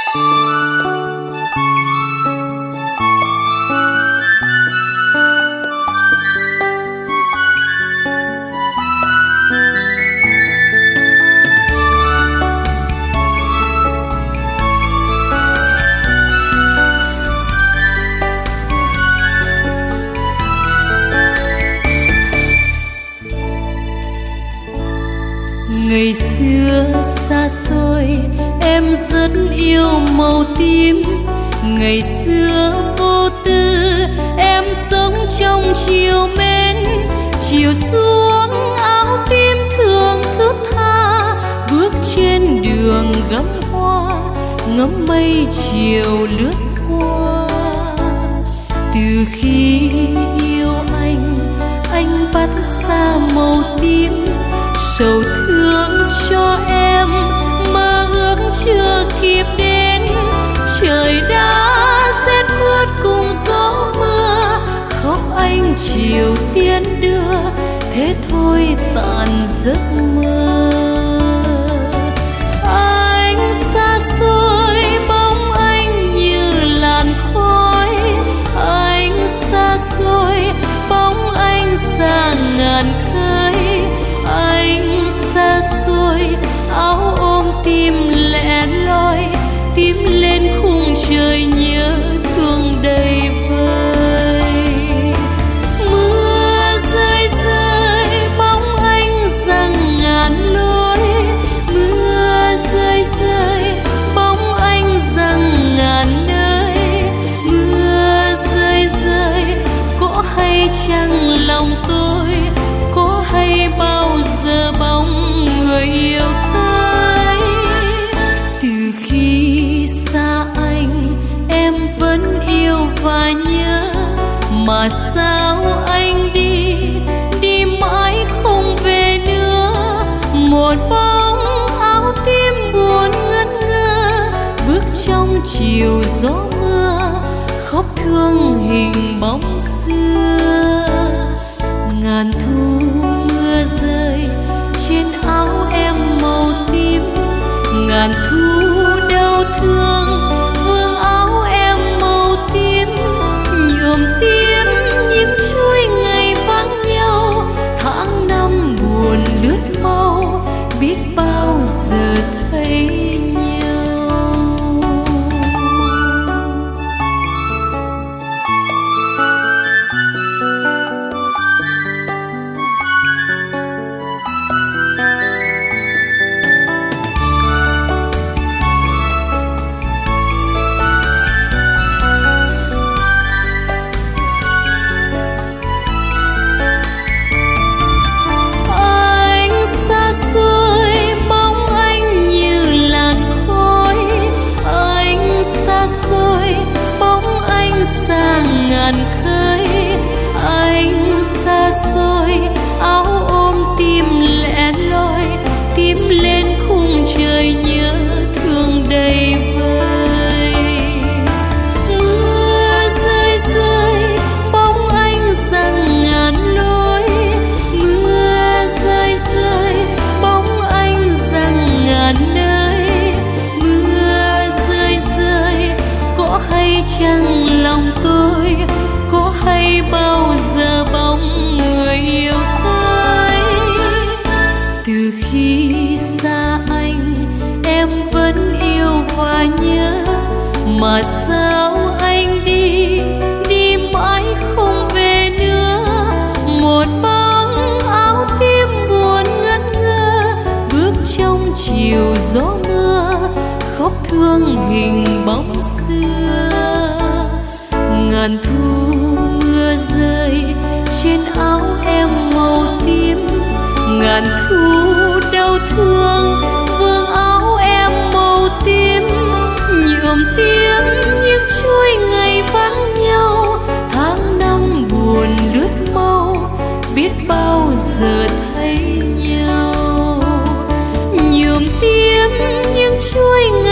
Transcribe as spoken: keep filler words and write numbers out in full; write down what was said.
Ngày xưa xa xôi em rất yêu màu tím. Ngày xưa vô tư em sống trong chiều mến. Chiều xuống áo tím thường thướt tha, bước trên đường gấm hoa ngắm mây chiều lướt qua. Từ khi yêu anh, anh bắt xa màu tím. Sầu thương cho em mơ ước chưa kịp đến. Trời đã rét mướt cùng gió mưa, khóc anh chiều tiên đưa, thế thôi tàn giấc mơ. Anh xa xôi bóng anh như làn khói. Anh xa xôi bóng anh xa ngàn khơi. Anh xa xôi áo ôm tim lẻ loi, tím lên khung trời nhớ thương đầy vơi. Mưa rơi rơi bóng anh giăng ngàn lối. Mưa rơi rơi bóng anh giăng ngàn nơi. Mưa rơi rơi có hay chăng lòng tôi, có hay bao giờ bóng người yêu tới. Từ khi xa anh em vẫn yêu và nhớ, mà sao anh đi đi mãi không về nữa. Một bóng áo tím buồn ngất ngơ, bước trong chiều gió mưa, khóc thương hình bóng xưa. Ngàn thu mưa rơi trên áo em màu tím. Ngàn thu đau thương vương áo em màu tím. Nhuộm tím những chuỗi ngày vắng nhau, tháng năm buồn lướt mau, biết bao giờ thấy nhau. Anh xa xôi áo ôm tim lẻ loi, tím lên khung trời nhớ thương đầy vơi. Mưa rơi rơi bóng anh giăng ngàn lối. Mưa rơi rơi bóng anh giăng ngàn nơi. Mưa rơi rơi có hay chăng lòng tôi, có hay bao giờ bóng người yêu tới. Từ khi xa anh em vẫn yêu và nhớ, mà sao anh đi đi mãi không về nữa. Một bóng áo tím buồn ngất ngơ, bước trong chiều gió mưa, khóc thương hình bóng xưa. Ngàn thu mưa rơi trên áo em màu tím. Ngàn thu đau thương vương áo em màu tím. Nhuộm tím những chuỗi ngày vắng nhau, tháng năm buồn lướt mau, biết bao giờ thấy nhau. Nhuộm tím những chuỗi ngày